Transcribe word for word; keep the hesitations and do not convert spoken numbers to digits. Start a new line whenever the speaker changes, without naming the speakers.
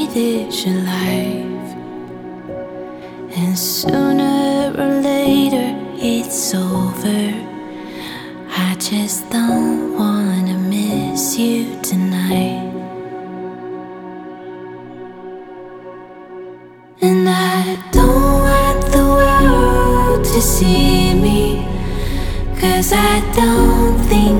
this your life, and sooner or later it's over. I just don't wanna miss you tonight. And I don't want the world to see me, 'cause I don't think